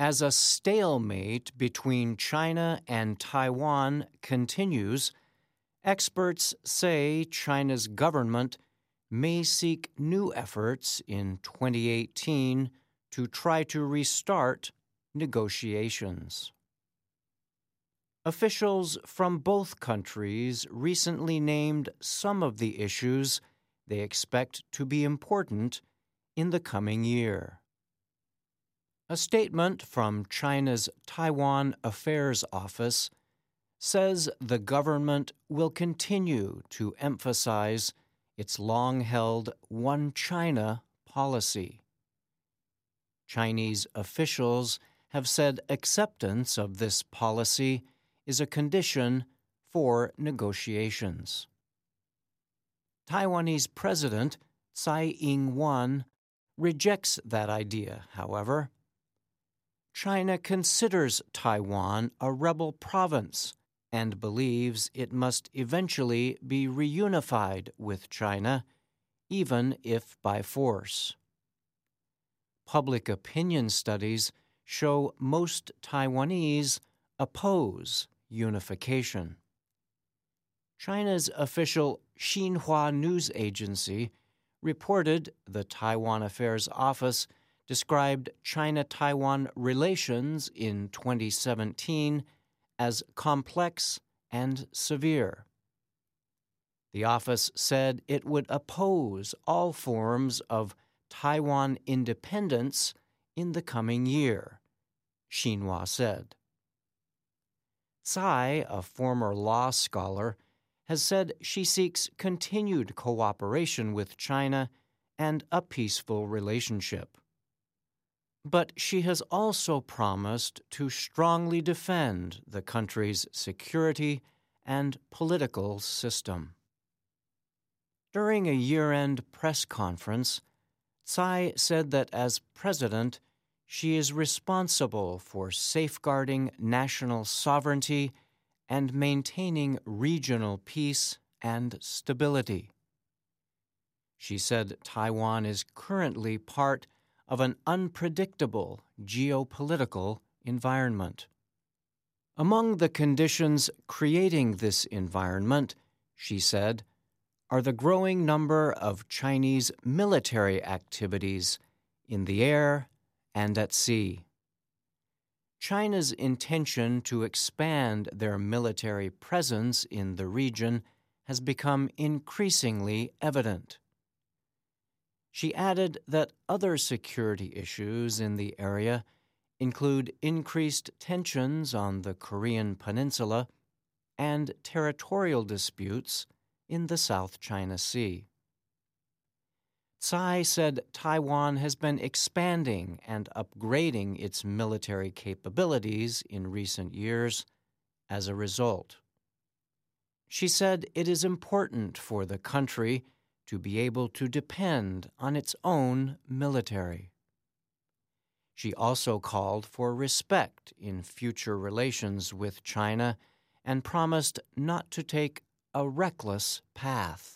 As a stalemate between China and Taiwan continues, experts say China's government may seek new efforts in 2018 to try to restart negotiations. Officials from both countries recently named some of the issues they expect to be important in the coming year. A statement from China's Taiwan Affairs Office says the government will continue to emphasize its long-held One China policy. Chinese officials have said acceptance of this policy is a condition for negotiations. Taiwanese President Tsai Ing-wen rejects that idea, however. China considers Taiwan a rebel province and believes it must eventually be reunified with China, even if by force. Public opinion studies show most Taiwanese oppose unification. China's official Xinhua news agency reported the Taiwan Affairs Office described China-Taiwan relations in 2017 as complex and severe. The office said it would oppose all forms of Taiwan independence in the coming year, Xinhua said. Tsai, a former law scholar, has said she seeks continued cooperation with China and a peaceful relationship. But she has also promised to strongly defend the country's security and political system. During a year-end press conference, Tsai said that as president, she is responsible for safeguarding national sovereignty and maintaining regional peace and stability. She said Taiwan is currently part of an unpredictable geopolitical environment. Among the conditions creating this environment, she said, are the growing number of Chinese military activities in the air and at sea. China's intention to expand their military presence in the region has become increasingly evident. She added that other security issues in the area include increased tensions on the Korean Peninsula and territorial disputes in the South China Sea. Tsai said Taiwan has been expanding and upgrading its military capabilities in recent years as a result. She said it is important for the country to be able to depend on its own military. She also called for respect in future relations with China and promised not to take a reckless path.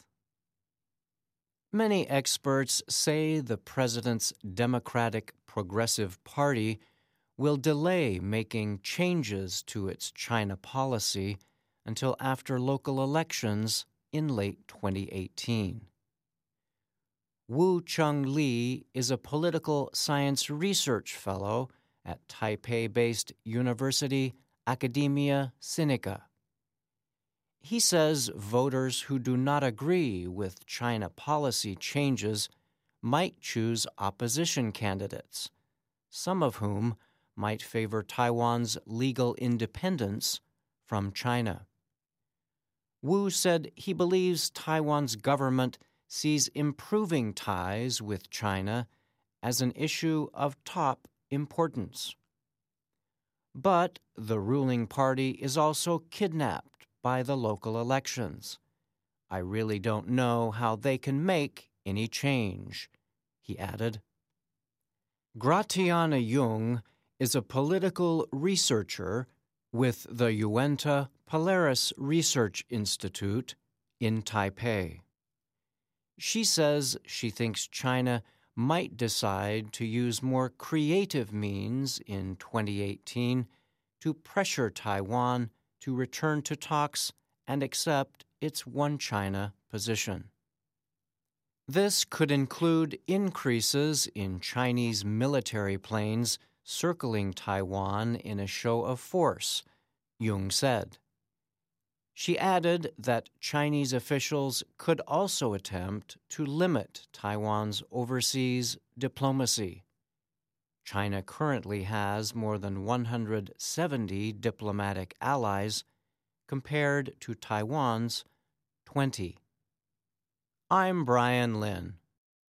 Many experts say the president's Democratic Progressive Party will delay making changes to its China policy until after local elections in late 2018. Wu Chung-Lee is a political science research fellow at Taipei-based University Academia Sinica. He says voters who do not agree with China policy changes might choose opposition candidates, some of whom might favor Taiwan's legal independence from China. Wu said he believes Taiwan's government sees improving ties with China as an issue of top importance. But the ruling party is also kidnapped by the local elections. I really don't know how they can make any change, he added. Gratiana Jung is a political researcher with the Uinta Polaris Research Institute in Taipei. She says she thinks China might decide to use more creative means in 2018 to pressure Taiwan to return to talks and accept its one China position. This could include increases in Chinese military planes circling Taiwan in a show of force, Jung said. She added that Chinese officials could also attempt to limit Taiwan's overseas diplomacy. China currently has more than 170 diplomatic allies, compared to Taiwan's 20. I'm Brian Lynn.